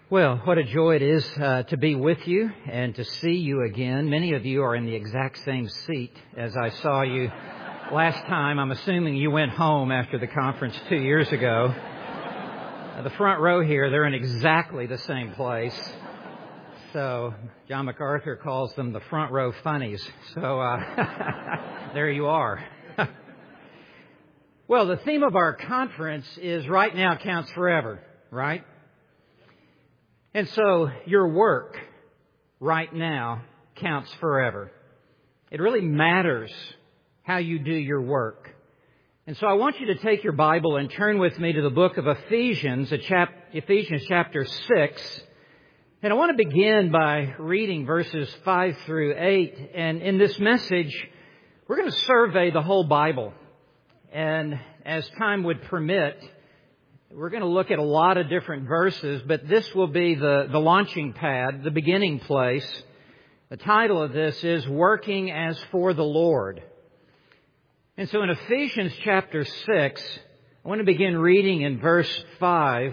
Well, what a joy it is to be with you and to see you again. Many of you are in the exact same seat as I saw you last time. I'm assuming you went home after the conference 2 years ago. The front row here, they're in exactly the same place. So John MacArthur calls them the front row funnies. So there you are. Well, the theme of our conference is Right Now Counts Forever, right? And so your work right now counts forever. It really matters how you do your work. And so I want you to take your Bible and turn with me to the book of Ephesians, Ephesians chapter 6. And I want to begin by reading verses 5 through 8. And in this message, we're going to survey the whole Bible. And as time would permit, we're going to look at a lot of different verses, but this will be the launching pad, the beginning place. The title of this is Working as for the Lord. And so in Ephesians chapter 6, I want to begin reading in verse 5.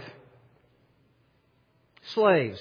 Slaves,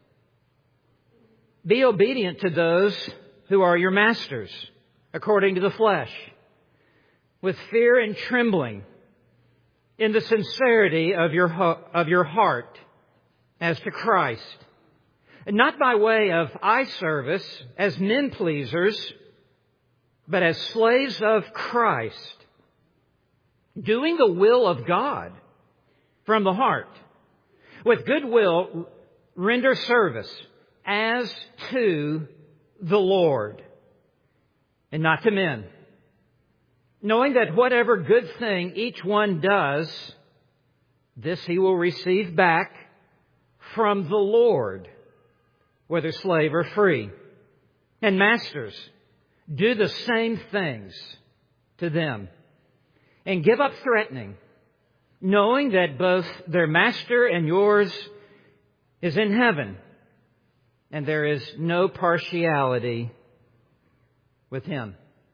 be obedient to those who are your masters, according to the flesh, with fear and trembling, in the sincerity of your heart as to Christ, and not by way of eye service as men pleasers, but as slaves of Christ, doing the will of God from the heart. With good will, render service as to the Lord and not to men, knowing that whatever good thing each one does, this he will receive back from the Lord, whether slave or free. And masters, do the same things to them, and give up threatening, knowing that both their master and yours is in heaven, and there is no partiality with him.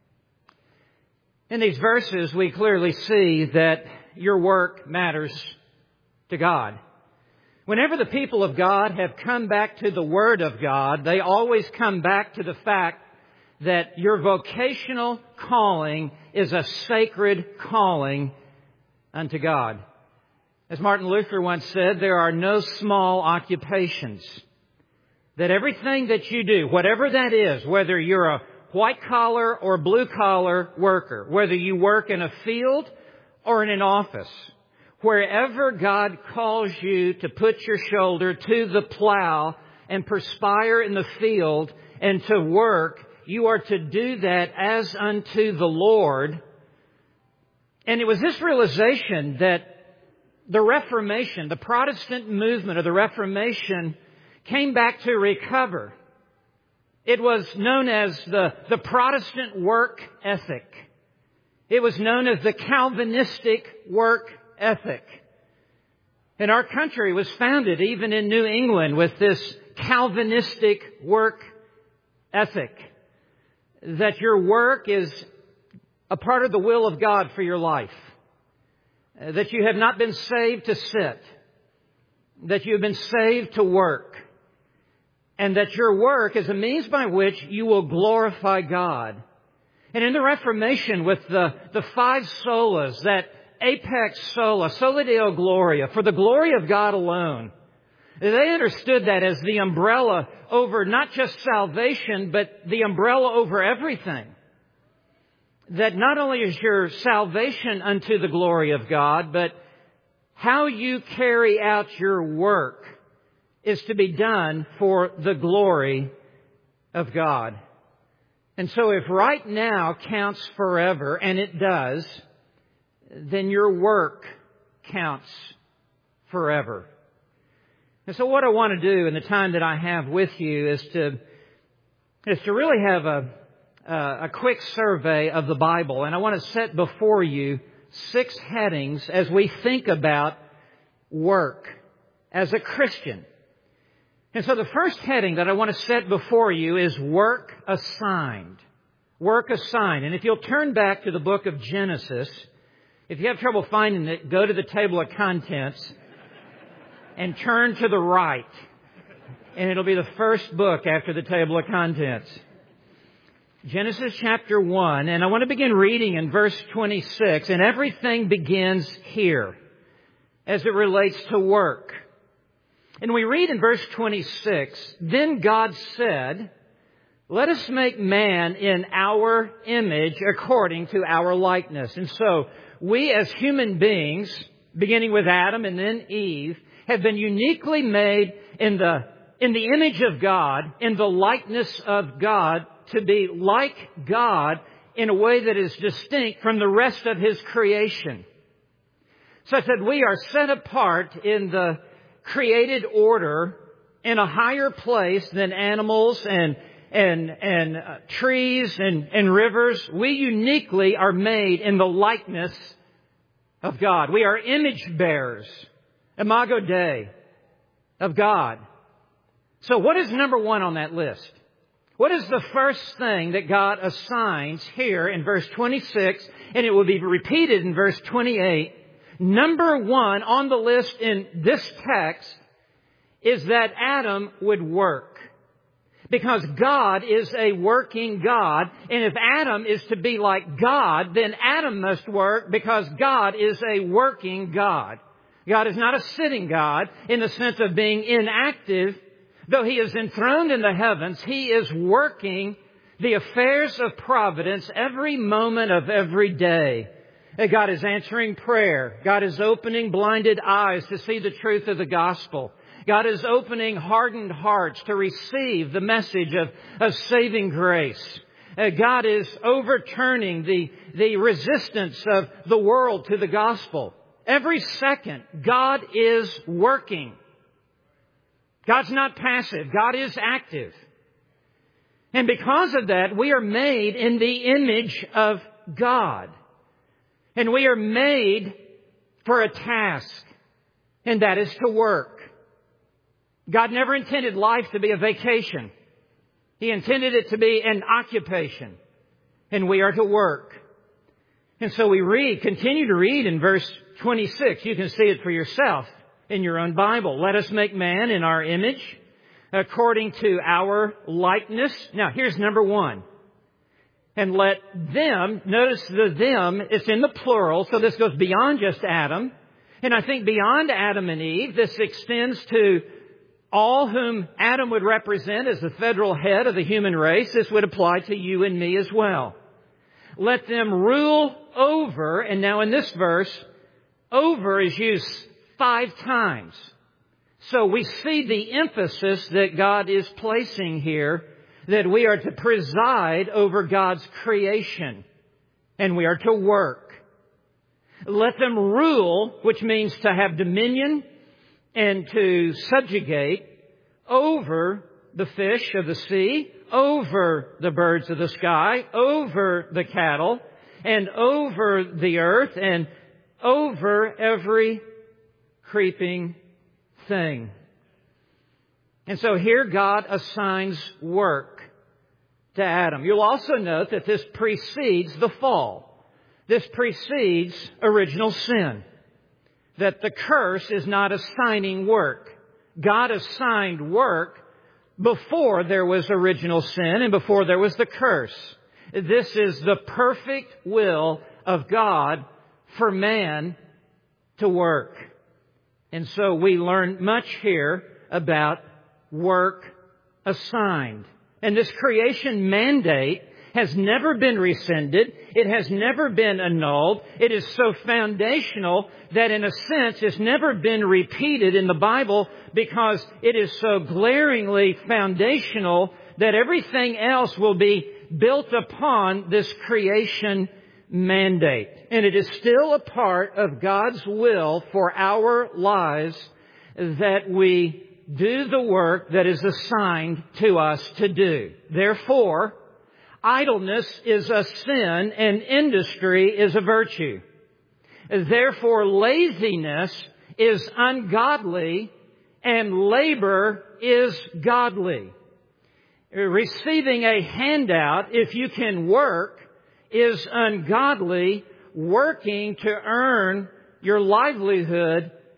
In these verses, we clearly see that your work matters to God. Whenever the people of God have come back to the Word of God, they always come back to the fact that your vocational calling is a sacred calling unto God. As Martin Luther once said, there are no small occupations. That everything that you do, whatever that is, whether you're a white-collar or blue-collar worker, whether you work in a field or in an office, wherever God calls you to put your shoulder to the plow and perspire in the field and to work, you are to do that as unto the Lord. And it was this realization that the Reformation, the Protestant movement of the Reformation, came back to recover. It was known as the Protestant work ethic. It was known as the Calvinistic work ethic. And our country was founded even in New England with this Calvinistic work ethic. That your work is a part of the will of God for your life. That you have not been saved to sit. That you have been saved to work. And that your work is a means by which you will glorify God. And in the Reformation with the five solas, that apex sola, sola Deo Gloria, for the glory of God alone, they understood that as the umbrella over not just salvation, but the umbrella over everything. That not only is your salvation unto the glory of God, but how you carry out your work is to be done for the glory of God. And so if right now counts forever, and it does, then your work counts forever. And so what I want to do in the time that I have with you is to really have a quick survey of the Bible. And I want to set before you 6 headings as we think about work as a Christian. And so the first heading that I want to set before you is work assigned. Work assigned. And if you'll turn back to the book of Genesis, if you have trouble finding it, go to the table of contents. and turn to the right. And it'll be the first book after the table of contents. Genesis chapter 1, and I want to begin reading in verse 26, and everything begins here as it relates to work. And we read in verse 26, "Then God said, let us make man in our image according to our likeness." And so we as human beings, beginning with Adam and then Eve, have been uniquely made in the image of God, in the likeness of God, to be like God in a way that is distinct from the rest of His creation. Such that we are set apart in the created order in a higher place than animals and trees and rivers. We uniquely are made in the likeness of God. We are image bearers, imago Dei, of God. So what is number one on that list? What is the first thing that God assigns here in verse 26, and it will be repeated in verse 28? Number one on the list in this text is that Adam would work. Because God is a working God, and if Adam is to be like God, then Adam must work because God is a working God. God is not a sitting God in the sense of being inactive. Though He is enthroned in the heavens, He is working the affairs of providence every moment of every day. God is answering prayer. God is opening blinded eyes to see the truth of the gospel. God is opening hardened hearts to receive the message of saving grace. God is overturning the resistance of the world to the gospel. Every second, God is working. God's not passive. God is active. And because of that, we are made in the image of God. And we are made for a task, and that is to work. God never intended life to be a vacation. He intended it to be an occupation, and we are to work. And so we continue to read in verse 26. You can see it for yourself in your own Bible. "Let us make man in our image, according to our likeness." Now, here's number one. "And let them," notice the them, it's in the plural, so this goes beyond just Adam. And I think beyond Adam and Eve, this extends to all whom Adam would represent as the federal head of the human race. This would apply to you and me as well. "Let them rule over," and now in this verse, over is used 5 times. So we see the emphasis that God is placing here, that we are to preside over God's creation, and we are to work. "Let them rule," which means to have dominion and to subjugate over the fish of the sea, over the birds of the sky, over the cattle, and over the earth, and over every creeping thing. And so here God assigns work to Adam. You'll also note that this precedes the fall. This precedes original sin. That the curse is not assigning work. God assigned work before there was original sin and before there was the curse. This is the perfect will of God for man to work. And so we learn much here about work assigned. And this creation mandate has never been rescinded. It has never been annulled. It is so foundational that in a sense it's never been repeated in the Bible because it is so glaringly foundational that everything else will be built upon this creation mandate. And it is still a part of God's will for our lives that we do the work that is assigned to us to do. Therefore, idleness is a sin and industry is a virtue. Therefore, laziness is ungodly and labor is godly. Receiving a handout, if you can work, is ungodly. Working to earn your livelihood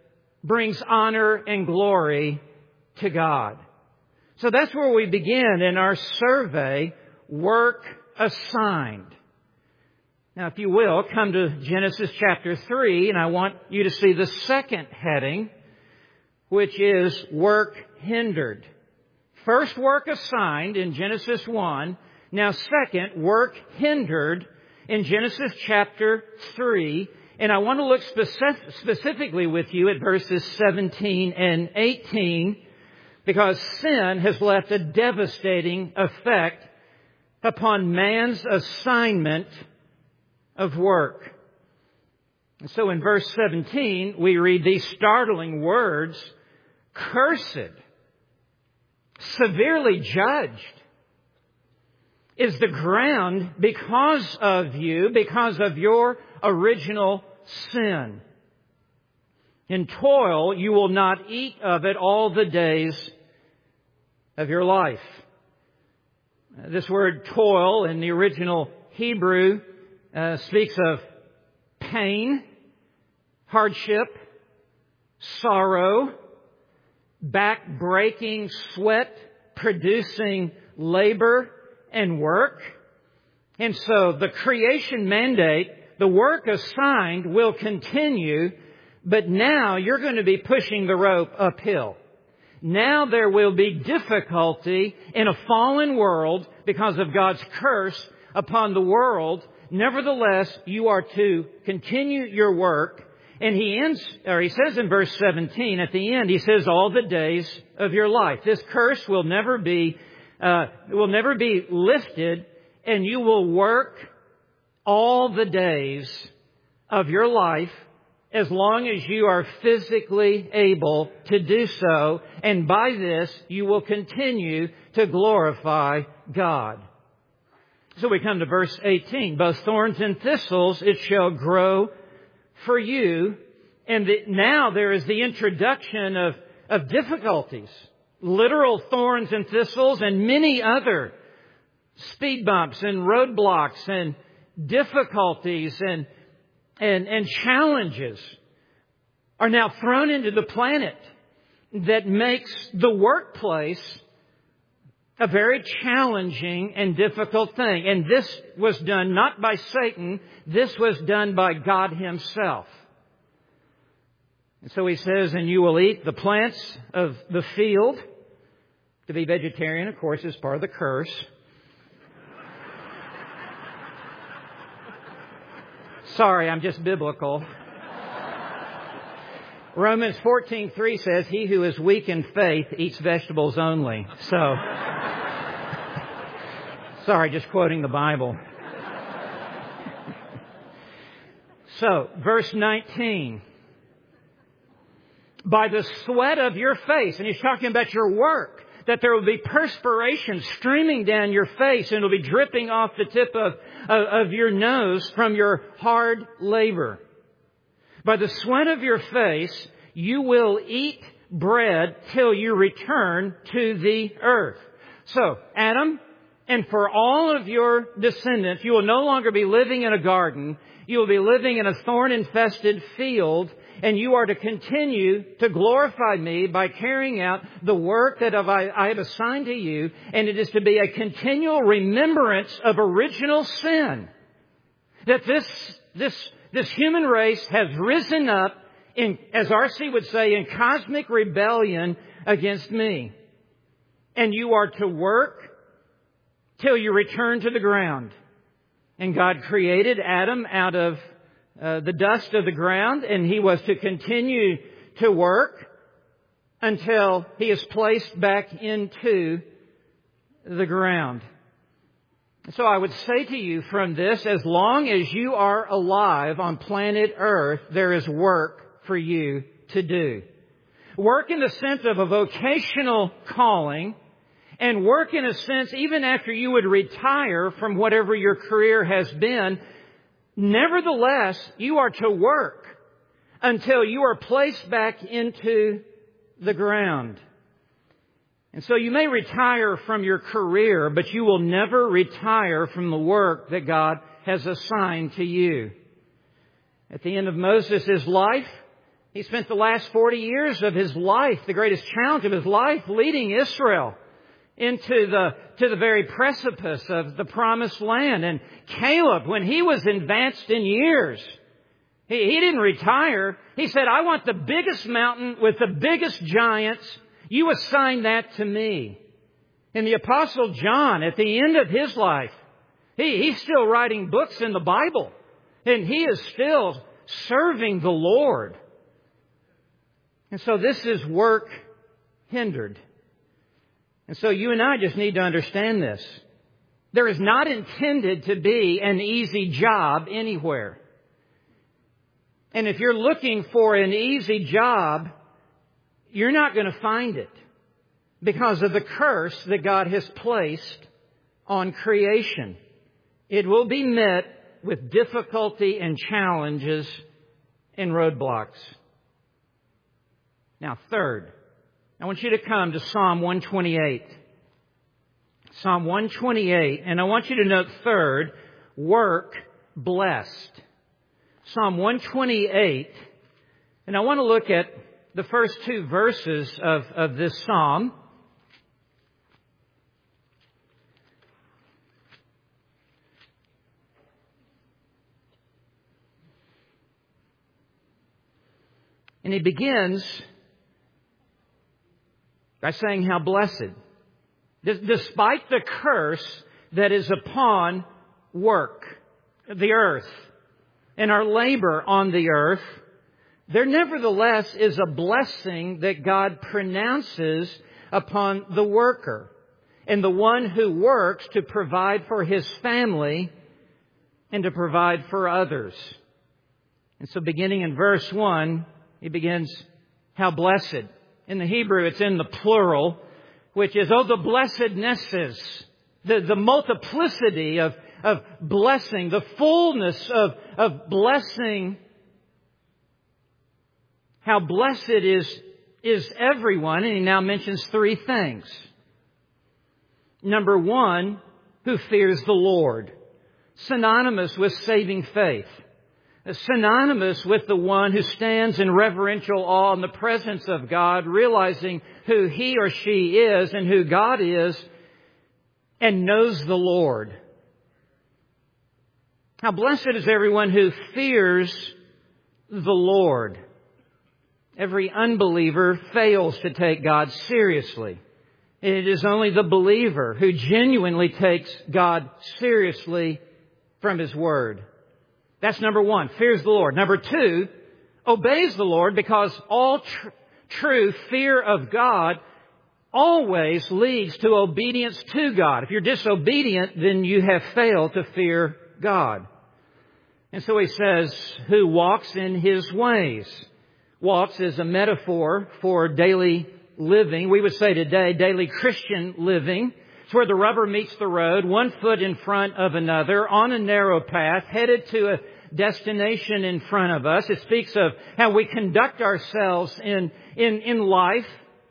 brings honor and glory to God. So that's where we begin in our survey, Work Assigned. Now, if you will, come to Genesis chapter 3, and I want you to see the second heading, which is Work Hindered. First, work assigned in Genesis 1. Now, second, work hindered in Genesis chapter 3. And I want to look specifically with you at verses 17 and 18, because sin has left a devastating effect upon man's assignment of work. And so in verse 17, we read these startling words, "Cursed, severely judged, is the ground because of you, because of your original sin. In toil you will not eat of it all the days of your life." This word toil in the original Hebrew speaks of pain, hardship, sorrow, back-breaking, sweat-producing labor and work. And so the creation mandate, the work assigned, will continue, but now you're going to be pushing the rope uphill. Now there will be difficulty in a fallen world because of God's curse upon the world. Nevertheless, you are to continue your work. And he says in verse 17, at the end, he says, all the days of your life. This curse will never be lifted, and you will work all the days of your life as long as you are physically able to do so. And by this, you will continue to glorify God. So we come to verse 18. Both thorns and thistles it shall grow for you. And now there is the introduction of difficulties. Literal thorns and thistles and many other speed bumps and roadblocks and difficulties and challenges are now thrown into the planet that makes the workplace a very challenging and difficult thing. And this was done not by Satan. This was done by God Himself. And so He says, and you will eat the plants of the field. To be vegetarian, of course, is part of the curse. Sorry, I'm just biblical. Romans 14:3 says, he who is weak in faith eats vegetables only. So, sorry, just quoting the Bible. So, verse 19. By the sweat of your face, and he's talking about your work, that there will be perspiration streaming down your face and it'll be dripping off the tip of your nose from your hard labor. By the sweat of your face, you will eat bread till you return to the earth. So, Adam, and for all of your descendants, you will no longer be living in a garden. You will be living in a thorn-infested field, and you are to continue to glorify Me by carrying out the work that I have assigned to you, and it is to be a continual remembrance of original sin. That this human race has risen up in, as R.C. would say, in cosmic rebellion against Me. And you are to work till you return to the ground. And God created Adam out of the dust of the ground, and he was to continue to work until he is placed back into the ground. So I would say to you from this, as long as you are alive on planet Earth, there is work for you to do. Work in the sense of a vocational calling, and work in a sense even after you would retire from whatever your career has been. Nevertheless, you are to work until you are placed back into the ground. And so you may retire from your career, but you will never retire from the work that God has assigned to you. At the end of Moses' life, He spent the last 40 years of his life, the greatest challenge of his life, leading Israel into the very precipice of the promised land. And Caleb, when he was advanced in years, he didn't retire. He said, I want the biggest mountain with the biggest giants. You assign that to me. And the Apostle John, at the end of his life, he's still writing books in the Bible. And he is still serving the Lord. And so this is work hindered. And so you and I just need to understand this. There is not intended to be an easy job anywhere. And if you're looking for an easy job, you're not going to find it because of the curse that God has placed on creation. It will be met with difficulty and challenges and roadblocks. Now, third, I want you to come to Psalm 128. Psalm 128, and I want you to note third, work blessed. Psalm 128, and I want to look at the first two verses of this psalm. And he begins by saying how blessed. Despite the curse that is upon work, the earth, and our labor on the earth, there nevertheless is a blessing that God pronounces upon the worker and the one who works to provide for his family and to provide for others. And so beginning in verse 1, he begins, how blessed. In the Hebrew, it's in the plural, which is, the blessednesses, the multiplicity of blessing, the fullness of blessing. How blessed is everyone. And he now mentions three things. Number one, who fears the Lord. Synonymous with saving faith. Synonymous with the one who stands in reverential awe in the presence of God, realizing who he or she is and who God is, and knows the Lord. How blessed is everyone who fears the Lord. Every unbeliever fails to take God seriously. It is only the believer who genuinely takes God seriously from His Word. That's number one, fears the Lord. Number two, obeys the Lord, because all true fear of God always leads to obedience to God. If you're disobedient, then you have failed to fear God. And so he says, who walks in His ways. Walks is a metaphor for daily living. We would say today, daily Christian living. It's where the rubber meets the road, one foot in front of another, on a narrow path, headed to a destination in front of us. It speaks of how we conduct ourselves in life.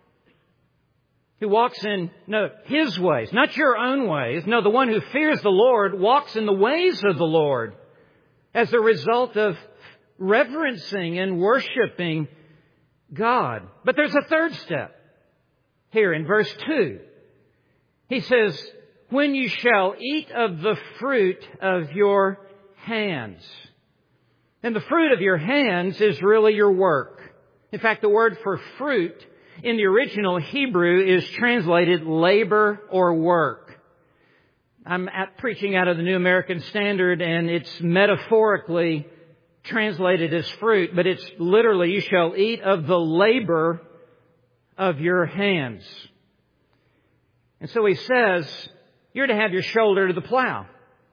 Who walks in His ways, not your own ways. No, the one who fears the Lord walks in the ways of the Lord as a result of reverencing and worshiping God. But there's a third step here in verse 2. He says, when you shall eat of the fruit of your hands. And the fruit of your hands is really your work. In fact, the word for fruit in the original Hebrew is translated labor or work. I'm preaching out of the New American Standard, and it's metaphorically translated as fruit, but it's literally, you shall eat of the labor of your hands. And so he says, you're to have your shoulder to the plow.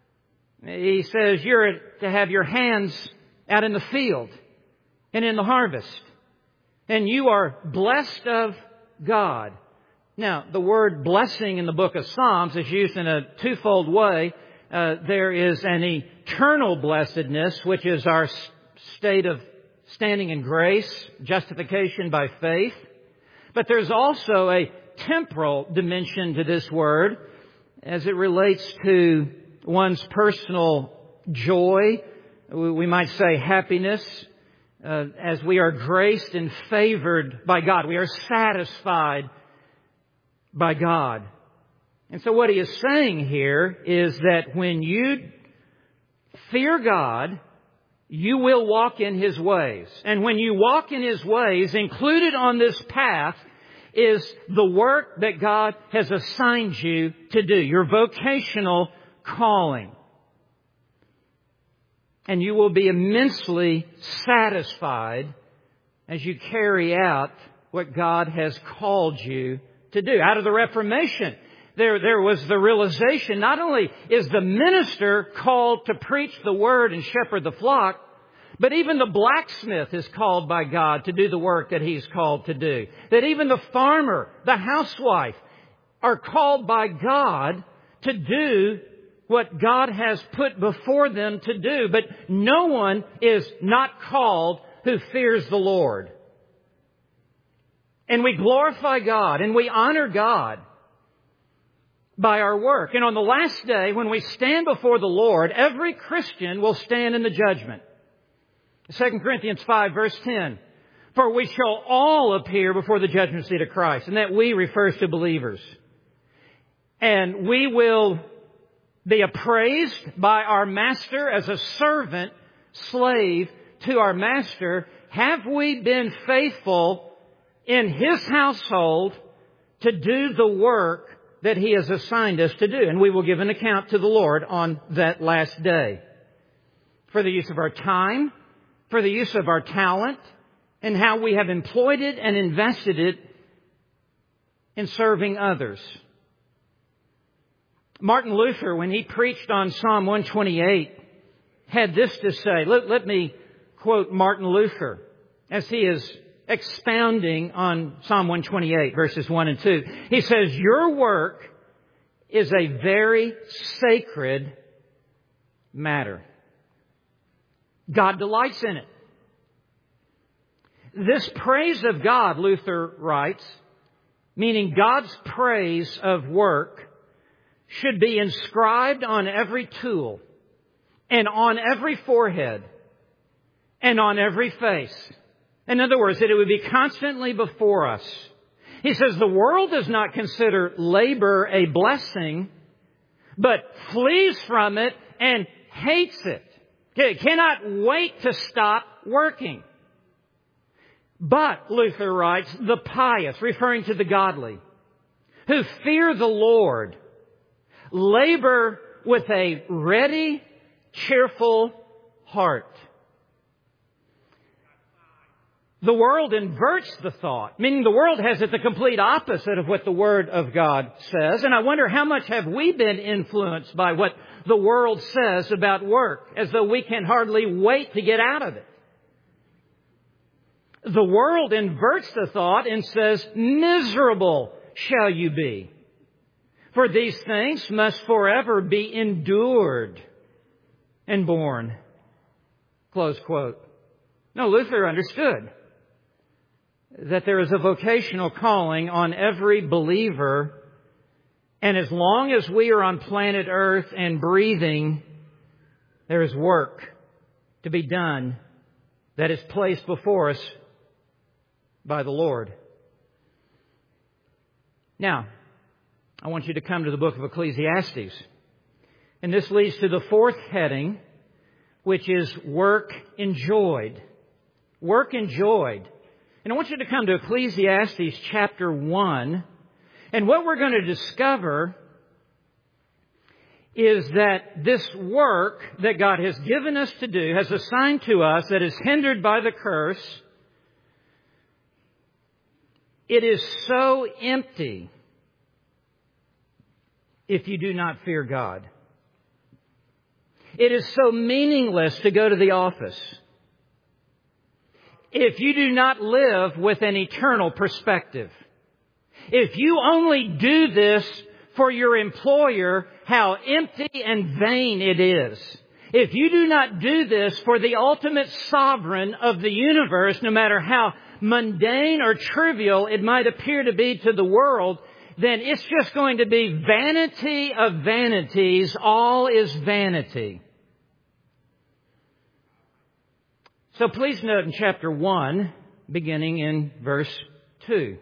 He says you're to have your hands out in the field and in the harvest. And you are blessed of God. Now, the word blessing in the book of Psalms is used in a twofold way. There is an eternal blessedness, which is our state of standing in grace, justification by faith. But there's also a temporal dimension to this word as it relates to one's personal joy. We might say happiness. as we are graced and favored by God. We are satisfied by God. And so what he is saying here is that when you fear God, you will walk in His ways. And when you walk in His ways, included on this path is the work that God has assigned you to do, your vocational calling. And you will be immensely satisfied as you carry out what God has called you to do. Out of the Reformation, there was the realization, not only is the minister called to preach the Word and shepherd the flock, but even the blacksmith is called by God to do the work that he's called to do. That even the farmer, the housewife, are called by God to do what God has put before them to do. But no one is not called who fears the Lord. And we glorify God and we honor God by our work. And on the last day, when we stand before the Lord, every Christian will stand in the judgment. 2 Corinthians 5 verse 10. For we shall all appear before the judgment seat of Christ. And that we refers to believers. And we will be appraised by our master as a servant, slave to our master. Have we been faithful in His household to do the work that He has assigned us to do? And we will give an account to the Lord on that last day. For the use of our time, for the use of our talent, and how we have employed it and invested it in serving others. Martin Luther, when he preached on Psalm 128, had this to say. Let me quote Martin Luther as he is expounding on Psalm 128, verses 1 and 2. He says, "Your work is a very sacred matter. God delights in it." This praise of God, Luther writes, meaning God's praise of work, should be inscribed on every tool and on every forehead and on every face. In other words, that it would be constantly before us. He says the world does not consider labor a blessing, but flees from it and hates it. It cannot wait to stop working. But, Luther writes, the pious, referring to the godly, who fear the Lord, labor with a ready, cheerful heart. The world inverts the thought, meaning the world has it the complete opposite of what the Word of God says. And I wonder how much have we been influenced by what the world says about work, as though we can hardly wait to get out of it. The world inverts the thought and says, "Miserable shall you be. For these things must forever be endured and borne." Close quote. No, Luther understood that there is a vocational calling on every believer. And as long as we are on planet Earth and breathing, there is work to be done that is placed before us by the Lord. Now, I want you to come to the book of Ecclesiastes. And this leads to the fourth heading, which is work enjoyed. Work enjoyed. And I want you to come to Ecclesiastes chapter 1. And what we're going to discover is that this work that God has given us to do, has assigned to us, that is hindered by the curse, it is so empty if you do not fear God. It is so meaningless to go to the office if you do not live with an eternal perspective. If you only do this for your employer, how empty and vain it is. If you do not do this for the ultimate sovereign of the universe, no matter how mundane or trivial it might appear to be to the world, then it's just going to be vanity of vanities. All is vanity. So please note in chapter 1, beginning in verse 2.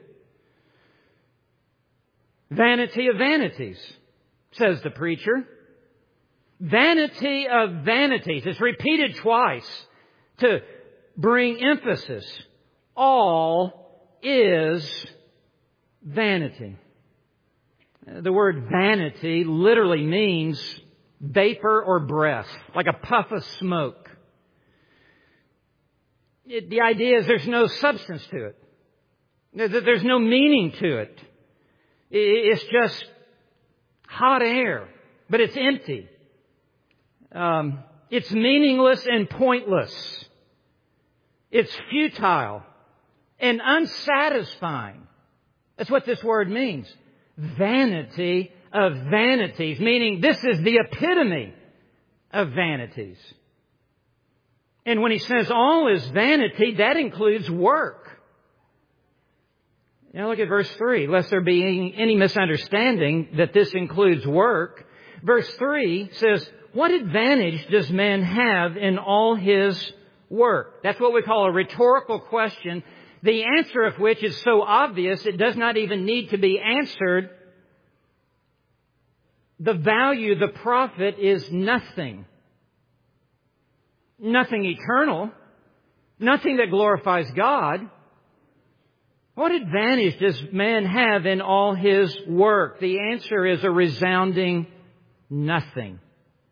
Vanity of vanities, says the preacher. Vanity of vanities. It's repeated twice to bring emphasis. All is vanity. The word vanity literally means vapor or breath, like a puff of smoke. The idea is there's no substance to it. There's no meaning to it. It's just hot air, but it's empty. It's meaningless and pointless. It's futile and unsatisfying. That's what this word means. Vanity of vanities, meaning this is the epitome of vanities. And when he says all is vanity, that includes work. Now look at verse 3, lest there be any misunderstanding that this includes work. Verse 3 says, what advantage does man have in all his work? That's what we call a rhetorical question, the answer of which is so obvious it does not even need to be answered. The value, the profit is nothing. Nothing eternal. Nothing that glorifies God. What advantage does man have in all his work? The answer is a resounding nothing.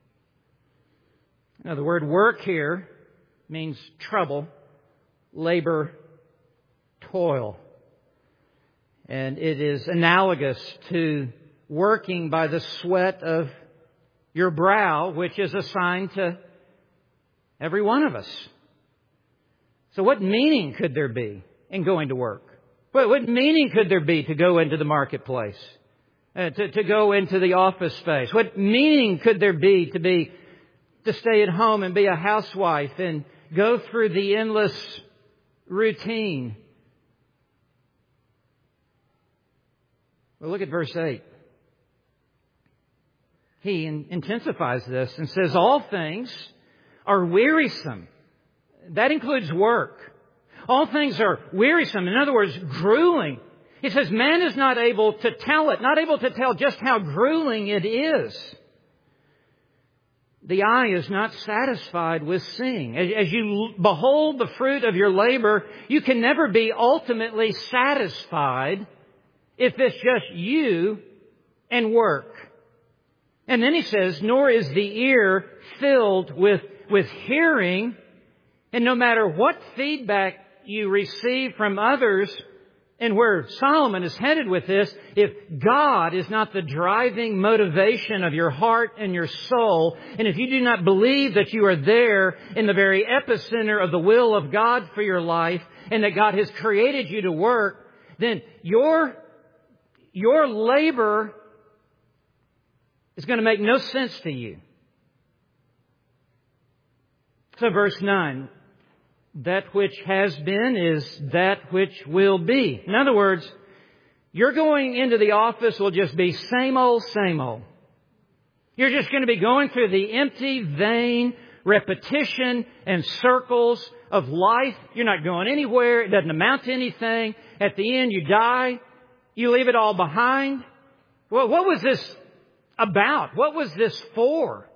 Now, the word work here means trouble, labor, toil. And it is analogous to working by the sweat of your brow, which is assigned to every one of us. So what meaning could there be in going to work? What meaning could there be to go into the marketplace? To go into the office space? What meaning could there be to stay at home and be a housewife and go through the endless routine? Well, look at verse 8. He intensifies this and says, all things are wearisome. That includes work. All things are wearisome. In other words, grueling. He says man is not able to tell it, not able to tell just how grueling it is. The eye is not satisfied with seeing. As you behold the fruit of your labor, you can never be ultimately satisfied if it's just you and work. And then he says, nor is the ear filled with hearing. And no matter what feedback you receive from others, and where Solomon is headed with this, if God is not the driving motivation of your heart and your soul, and if you do not believe that you are there in the very epicenter of the will of God for your life, and that God has created you to work, then your labor is going to make no sense to you. So verse 9, that which has been is that which will be. In other words, your going into the office will just be same old, same old. You're just going to be going through the empty, vain repetition and circles of life. You're not going anywhere. It doesn't amount to anything. At the end, you die. You leave it all behind. Well, what was this about? What was this for?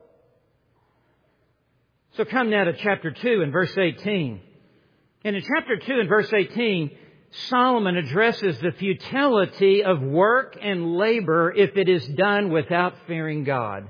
So come now to chapter 2 and verse 18. And in chapter 2 and verse 18, Solomon addresses the futility of work and labor if it is done without fearing God.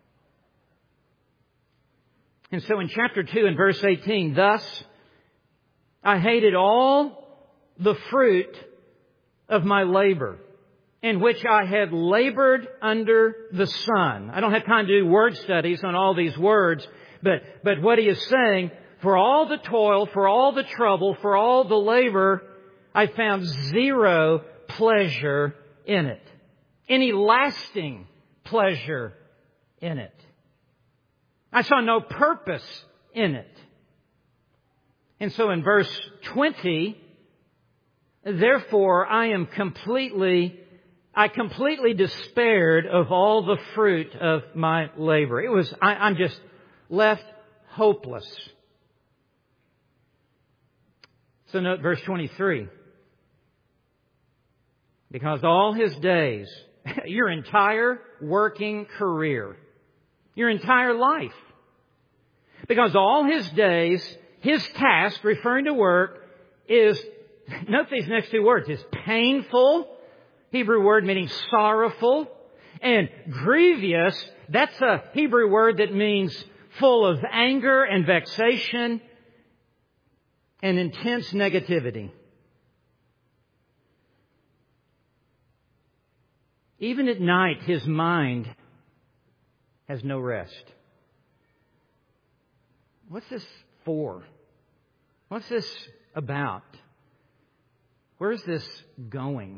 And so in chapter 2 and verse 18, thus I hated all the fruit of my labor, in which I had labored under the sun. I don't have time to do word studies on all these words, but what he is saying, for all the toil, for all the trouble, for all the labor, I found zero pleasure in it. Any lasting pleasure in it. I saw no purpose in it. And so in verse 20, therefore I completely despaired of all the fruit of my labor. I'm just left hopeless. So note verse 23. Because all his days, your entire working career, your entire life, because all his days, his task, referring to work, is, note these next two words, is painful, Hebrew word meaning sorrowful, and grievous, that's a Hebrew word that means full of anger and vexation and intense negativity. Even at night, his mind has no rest. What's this for? What's this about? Where's this going?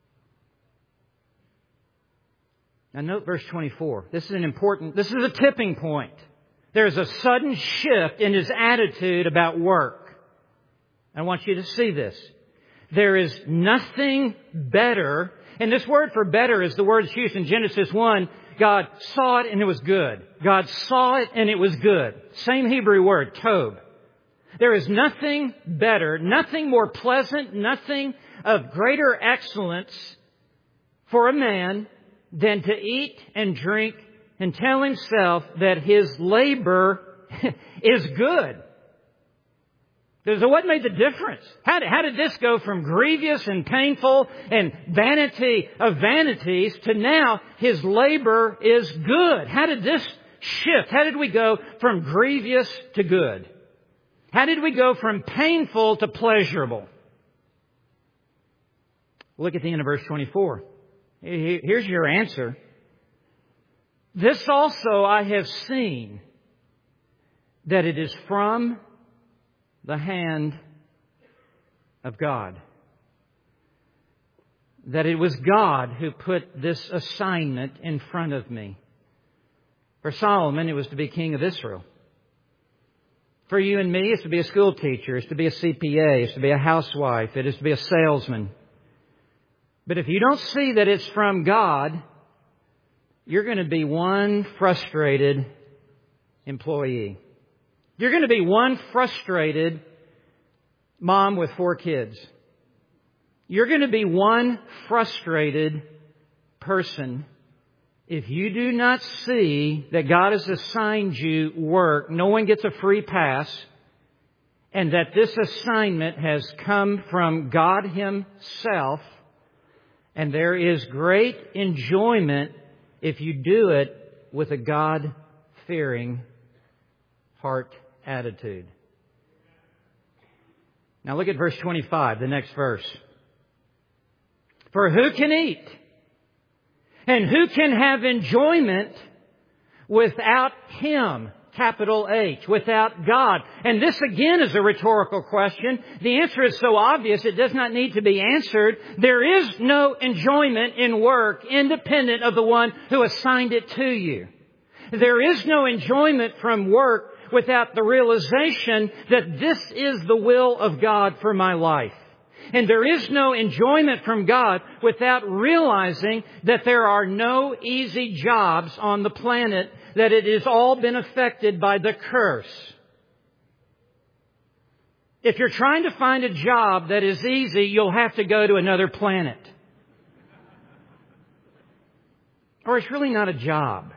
Now note verse 24. This is a tipping point. There's a sudden shift in his attitude about work. I want you to see this. There is nothing better, and this word for better is the word that's used in Genesis 1. God saw it and it was good. God saw it and it was good. Same Hebrew word, tov. There is nothing better, nothing more pleasant, nothing of greater excellence for a man than to eat and drink and tell himself that his labor is good. So what made the difference? How did this go from grievous and painful and vanity of vanities to now his labor is good? How did this shift? How did we go from grievous to good? How did we go from painful to pleasurable? Look at the end of verse 24. Here's your answer. This also I have seen, that it is from the hand of God. That it was God who put this assignment in front of me. For Solomon, it was to be king of Israel. For you and me, it's to be a school teacher, it's to be a CPA, it's to be a housewife, it is to be a salesman. But if you don't see that it's from God, you're going to be one frustrated employee. You're going to be one frustrated mom with 4 kids. You're going to be one frustrated person if you do not see that God has assigned you work. No one gets a free pass. And that this assignment has come from God Himself. And there is great enjoyment if you do it with a God-fearing heart attitude. Now look at verse 25, the next verse. For who can eat? And who can have enjoyment without Him? Capital H, without God. And this again is a rhetorical question. The answer is so obvious it does not need to be answered. There is no enjoyment in work independent of the one who assigned it to you. There is no enjoyment from work without the realization that this is the will of God for my life. And there is no enjoyment from God without realizing that there are no easy jobs on the planet, that it has all been affected by the curse. If you're trying to find a job that is easy, you'll have to go to another planet. Or it's really not a job.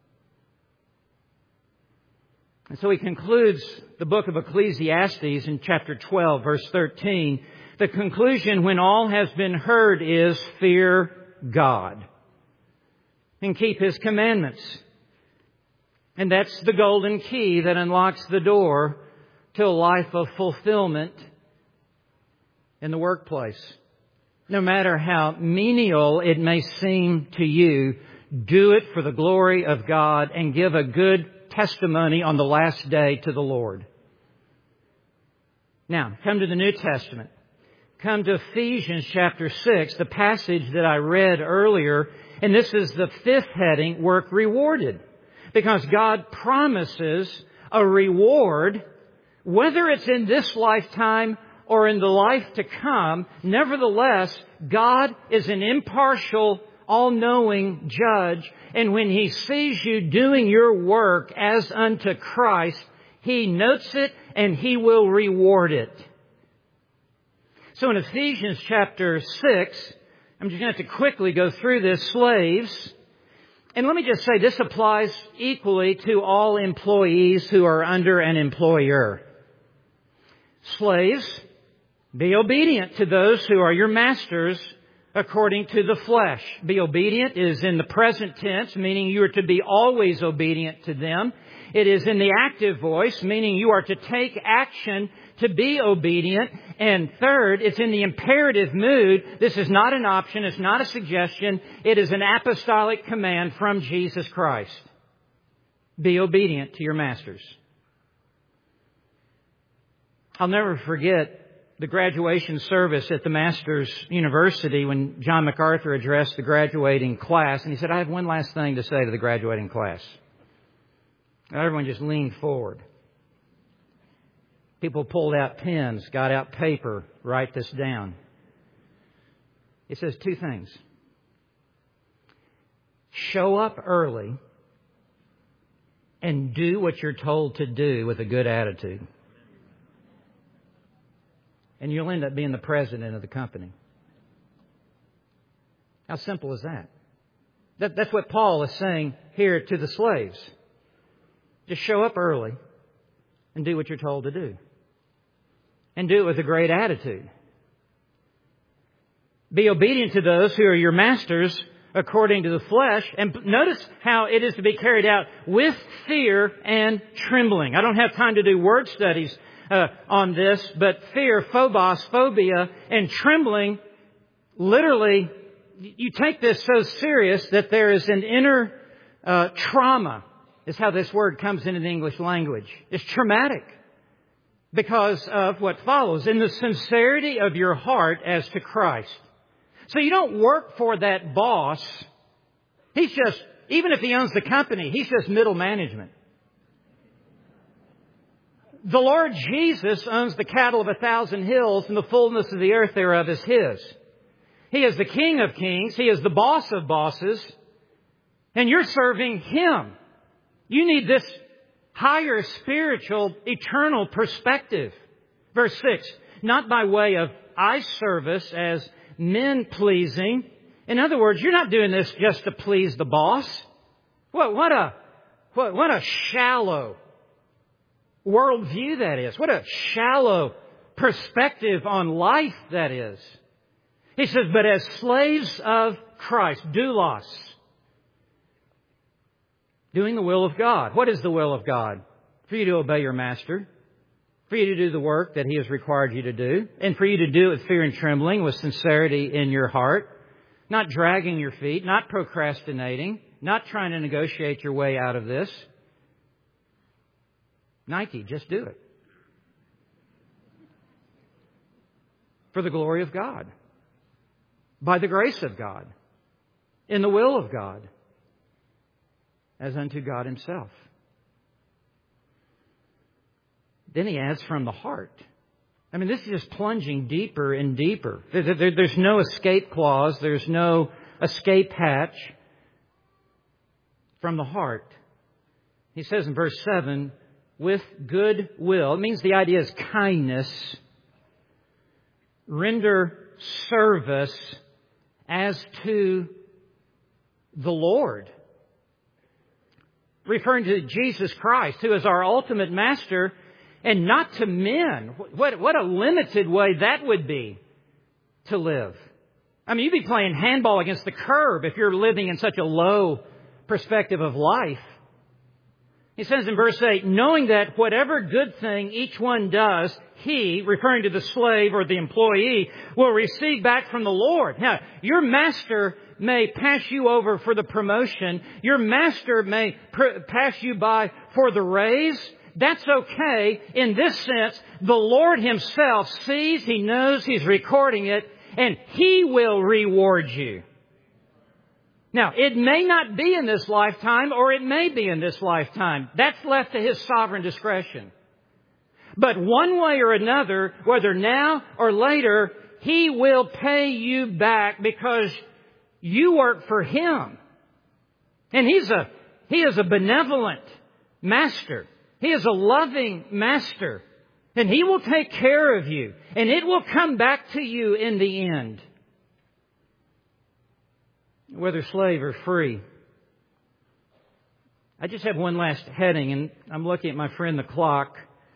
And so he concludes the book of Ecclesiastes in chapter 12, verse 13. The conclusion, when all has been heard, is fear God and keep His commandments. And that's the golden key that unlocks the door to a life of fulfillment in the workplace. No matter how menial it may seem to you, do it for the glory of God and give a good testimony on the last day to the Lord. Now, come to the New Testament. Come to Ephesians chapter 6, the passage that I read earlier. And this is the 5th heading, work rewarded. Because God promises a reward, whether it's in this lifetime or in the life to come. Nevertheless, God is an impartial, all-knowing judge. And when He sees you doing your work as unto Christ, He notes it and He will reward it. So in Ephesians chapter 6, I'm just going to have to quickly go through this. Slaves. And let me just say this applies equally to all employees who are under an employer. Slaves, be obedient to those who are your masters according to the flesh. Be obedient is in the present tense, meaning you are to be always obedient to them. It is in the active voice, meaning you are to take action to be obedient. And third, it's in the imperative mood. This is not an option. It's not a suggestion. It is an apostolic command from Jesus Christ. Be obedient to your masters. I'll never forget the graduation service at the Masters University when John MacArthur addressed the graduating class. And he said, I have one last thing to say to the graduating class. And everyone just leaned forward. People pulled out pens, got out paper, write this down. It says two things. Show up early and do what you're told to do with a good attitude. And you'll end up being the president of the company. How simple is that? That's what Paul is saying here to the slaves. Just show up early and do what you're told to do. And do it with a great attitude. Be obedient to those who are your masters according to the flesh. And notice how it is to be carried out with fear and trembling. I don't have time to do word studies on this, but fear, phobos, phobia, and trembling, literally, you take this so serious that there is an inner trauma, is how this word comes into the English language. It's traumatic because of what follows. In the sincerity of your heart as to Christ. So you don't work for that boss. He's just, even if he owns the company, he's just middle management. The Lord Jesus owns the cattle of 1,000 hills, and the fullness of the earth thereof is His. He is the King of kings. He is the boss of bosses. And you're serving Him. You need this higher spiritual, eternal perspective. Verse 6, not by way of eye service as men pleasing. In other words, you're not doing this just to please the boss. What a shallow worldview that is. What a shallow perspective on life that is. He says, but as slaves of Christ, doulos, doing the will of God. What is the will of God? For you to obey your master, for you to do the work that He has required you to do, and for you to do it with fear and trembling, with sincerity in your heart, not dragging your feet, not procrastinating, not trying to negotiate your way out of this. Nike, just do it. For the glory of God. By the grace of God. In the will of God. As unto God Himself. Then he adds from the heart. I mean, this is just plunging deeper and deeper. There's no escape clause. There's no escape hatch. From the heart. He says in verse 7, with good will. It means the idea is kindness. Render service as to the Lord. Referring to Jesus Christ, who is our ultimate master, and not to men. What a limited way that would be to live. I mean, you'd be playing handball against the curb if you're living in such a low perspective of life. He says in verse 8, knowing that whatever good thing each one does, he, referring to the slave or the employee, will receive back from the Lord. Now, your master may pass you over for the promotion. Your master may pass you by for the raise. That's okay. In this sense, the Lord Himself sees, He knows, He's recording it, and He will reward you. Now, it may not be in this lifetime, or it may be in this lifetime. That's left to His sovereign discretion. But one way or another, whether now or later, He will pay you back because you work for Him. And He is a benevolent master. He is a loving master. And He will take care of you. And it will come back to you in the end. Whether slave or free. I just have one last heading, and I'm looking at my friend the clock.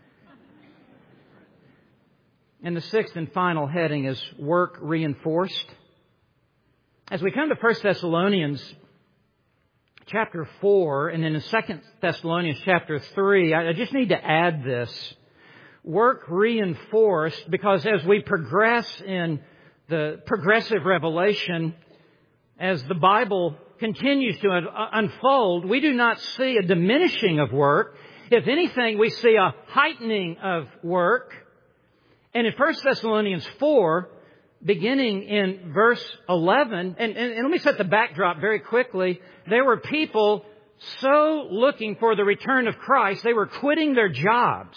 And the sixth and final heading is work reinforced. As we come to 1 Thessalonians chapter 4 and then in 2 Thessalonians chapter 3, I just need to add this. Work reinforced, because as we progress in the progressive revelation, as the Bible continues to unfold, we do not see a diminishing of work. If anything, we see a heightening of work. And in 1 Thessalonians 4, beginning in verse 11, and let me set the backdrop very quickly. There were people so looking for the return of Christ, they were quitting their jobs.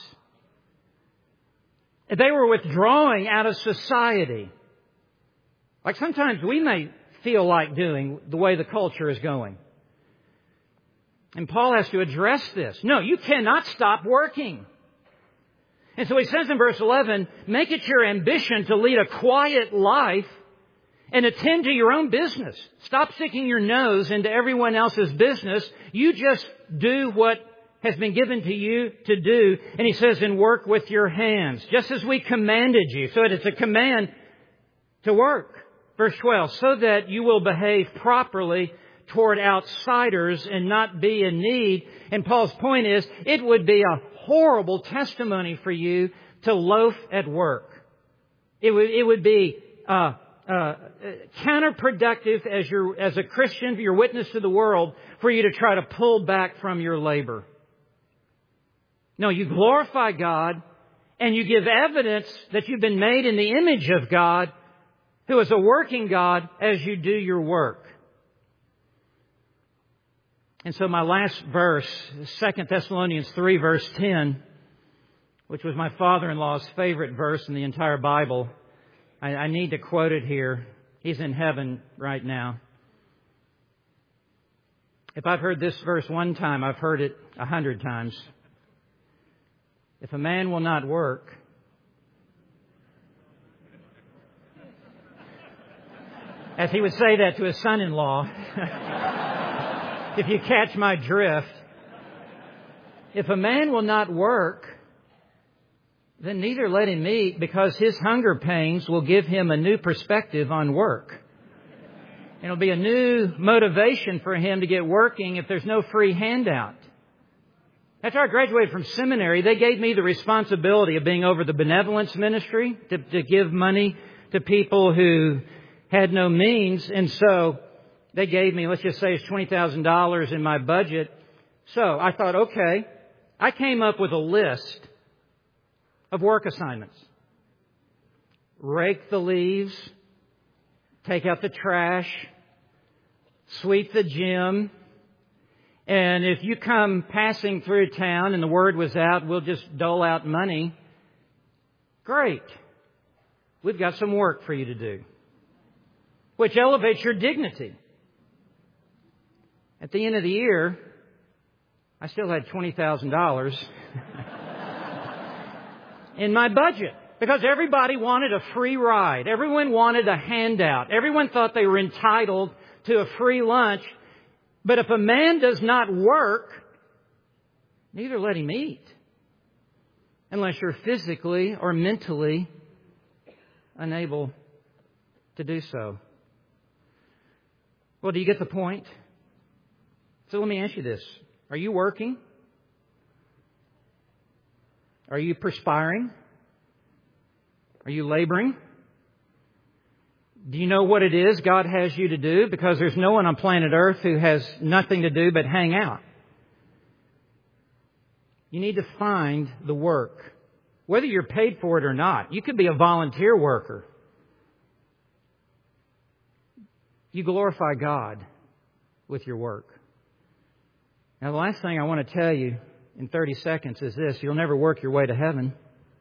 They were withdrawing out of society. Like sometimes we may feel like doing the way the culture is going. And Paul has to address this. No, you cannot stop working. And so he says in verse 11, make it your ambition to lead a quiet life and attend to your own business. Stop sticking your nose into everyone else's business. You just do what has been given to you to do. And he says, and work with your hands, just as we commanded you. So it's a command to work. Verse 12, so that you will behave properly toward outsiders and not be in need. And Paul's point is, it would be a horrible testimony for you to loaf at work. It would be counterproductive as a Christian, your witness to the world, for you to try to pull back from your labor. No, you glorify God and you give evidence that you've been made in the image of God, who is a working God, as you do your work. And so my last verse, 2 Thessalonians 3, verse 10, which was my father-in-law's favorite verse in the entire Bible. I need to quote it here. He's in heaven right now. If I've heard this verse one time, I've heard it 100 times. If a man will not work, as he would say that to his son-in-law, if you catch my drift, if a man will not work, then neither let him eat, because his hunger pains will give him a new perspective on work. It'll be a new motivation for him to get working if there's no free handout. After I graduated from seminary, they gave me the responsibility of being over the benevolence ministry, to give money to people who had no means. And so they gave me, let's just say it's $20,000 in my budget. So I thought, okay, I came up with a list of work assignments. Rake the leaves, take out the trash, sweep the gym, and if you come passing through town and the word was out, we'll just dole out money. Great. We've got some work for you to do, which elevates your dignity. At the end of the year, I still had $20,000 in my budget, because everybody wanted a free ride. Everyone wanted a handout. Everyone thought they were entitled to a free lunch. But if a man does not work, neither let him eat, unless you're physically or mentally unable to do so. Well, do you get the point? So let me ask you this. Are you working? Are you perspiring? Are you laboring? Do you know what it is God has you to do? Because there's no one on planet Earth who has nothing to do but hang out. You need to find the work, whether you're paid for it or not. You could be a volunteer worker. You glorify God with your work. Now, the last thing I want to tell you in 30 seconds is this. You'll never work your way to heaven.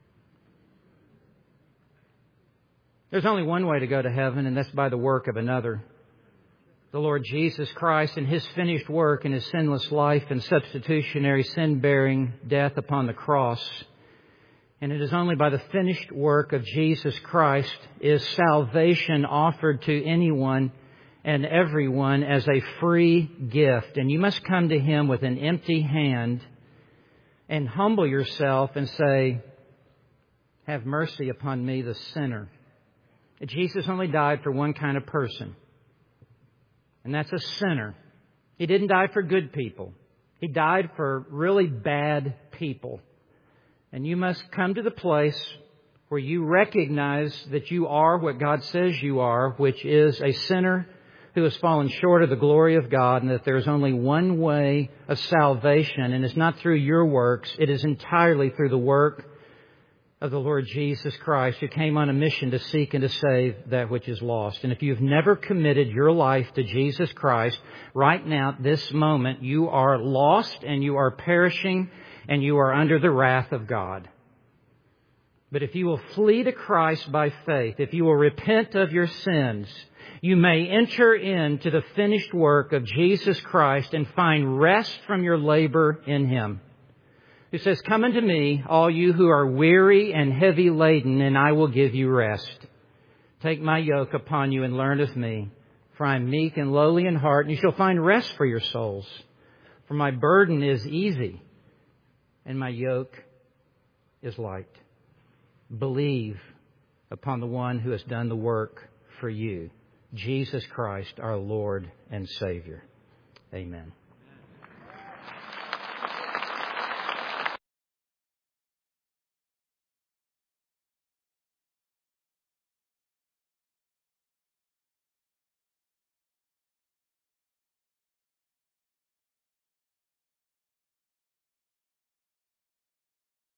There's only one way to go to heaven, and that's by the work of another. The Lord Jesus Christ and His finished work in His sinless life and substitutionary sin-bearing death upon the cross. And it is only by the finished work of Jesus Christ is salvation offered to anyone and everyone as a free gift. And you must come to Him with an empty hand and humble yourself and say, have mercy upon me, the sinner. Jesus only died for one kind of person, and that's a sinner. He didn't die for good people. He died for really bad people. And you must come to the place where you recognize that you are what God says you are, which is a sinner who has fallen short of the glory of God, and that there is only one way of salvation, and it's not through your works. It is entirely through the work of the Lord Jesus Christ, who came on a mission to seek and to save that which is lost. And if you've never committed your life to Jesus Christ, right now, this moment, you are lost and you are perishing and you are under the wrath of God. But if you will flee to Christ by faith, if you will repent of your sins, you may enter into the finished work of Jesus Christ and find rest from your labor in Him. Who says, come unto me, all you who are weary and heavy laden, and I will give you rest. Take my yoke upon you and learn of me, for I am meek and lowly in heart, and you shall find rest for your souls. For my burden is easy, and my yoke is light. Believe upon the one who has done the work for you, Jesus Christ, our Lord and Savior. Amen.